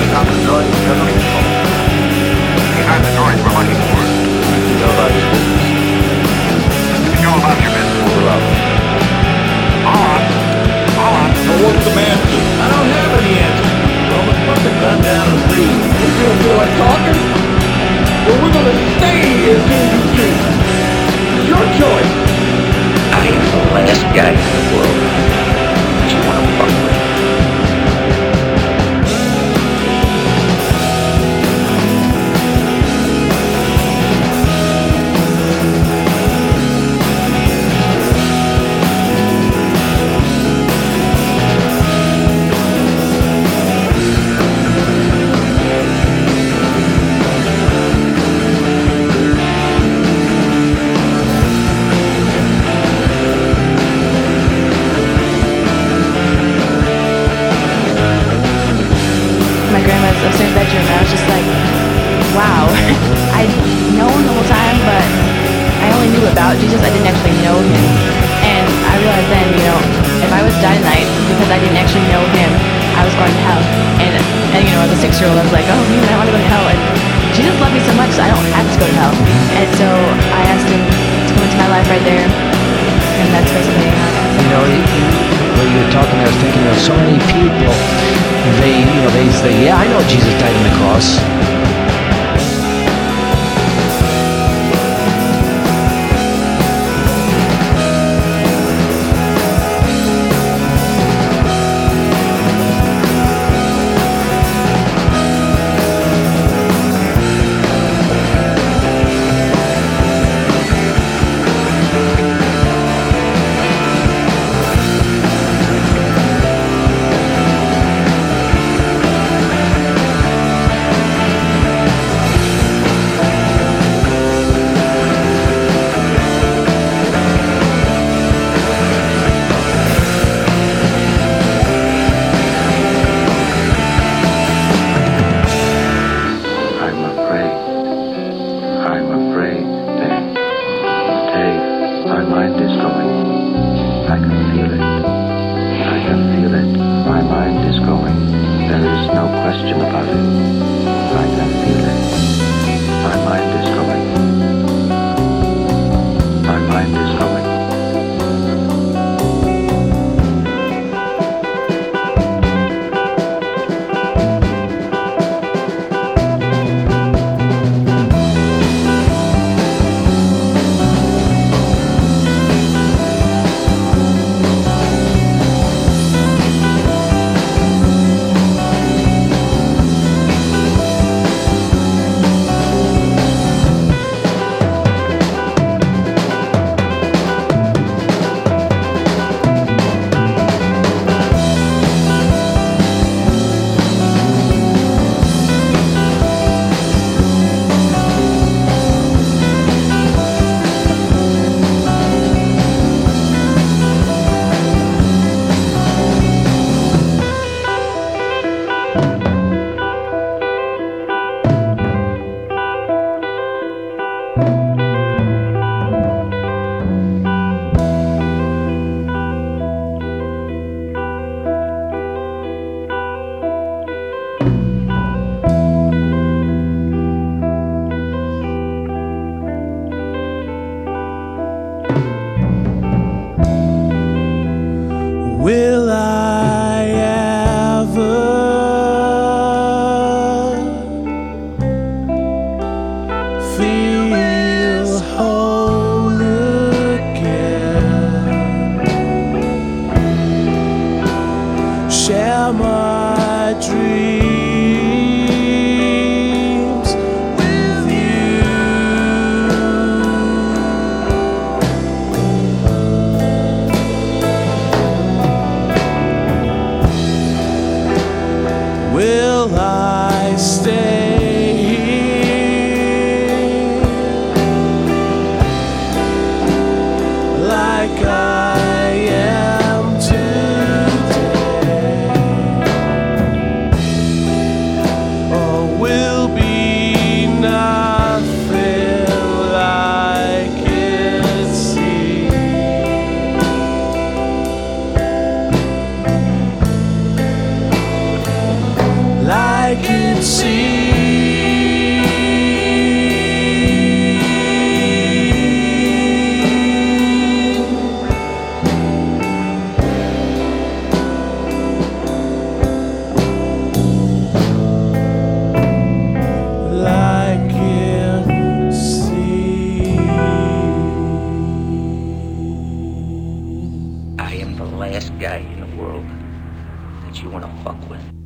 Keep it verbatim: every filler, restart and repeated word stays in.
Stop the noise. You're looking for. These aren't the droids we're looking for. You know about your business. You know about your business. Move up. Hold on. Hold on. Well, what's the man do? I don't have any answers. Roman, put the gun down and leave. You don't feel like talking? Well, we're gonna stay here till you choose. It's your choice. I am the last guy in the world that you want to fuck with. upstairs bedroom, and I was just like, wow. I'd known the whole time, but I only knew about Jesus. I didn't actually know him. And I realized then, you know, if I was to die tonight because I didn't actually know him, I was going to hell. And, and you know, as a six-year-old, I was like, oh, man, I want to go to hell. And Jesus loved me so much that I don't have to go to hell. And so I asked him to come into my life right there. And that's basically how it happened. You know, you, you, when you were talking, I was thinking of so many people. They, you know, they say, yeah, I know Jesus died on the cross. Will I ever feel whole again? Share my dreams with you. Will I stay here like I am today, or will be nothing like it seems? Like I could I am the last guy in the world that you want to fuck with.